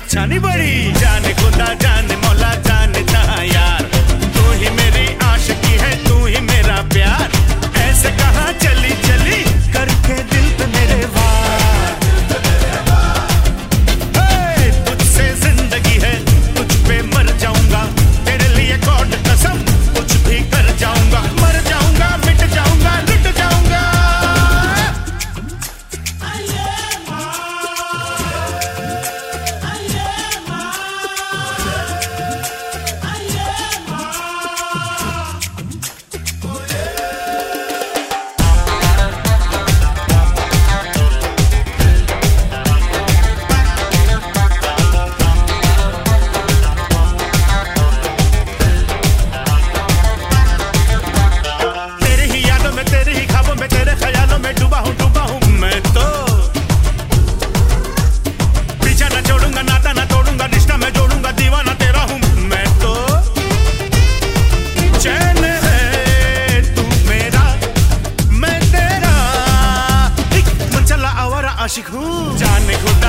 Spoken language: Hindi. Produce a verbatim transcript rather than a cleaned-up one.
इच्छा नहीं बड़ी। जाने खुदा जाने मौला जानता यार, तू ही मेरी आशिकी है, तू ही मेरा प्यार। ऐसे कहाँ चली चली करके दिल पे मेरे वार। हे, तुझसे जिंदगी है, तुझ पे मर जाऊंगा, तेरे लिए गॉड कसम कुछ भी कर जाऊंगा। मर जाऊंगा, मिट जाऊंगा, लुट जाऊंगा। आशिक हूँ, जाने खुदा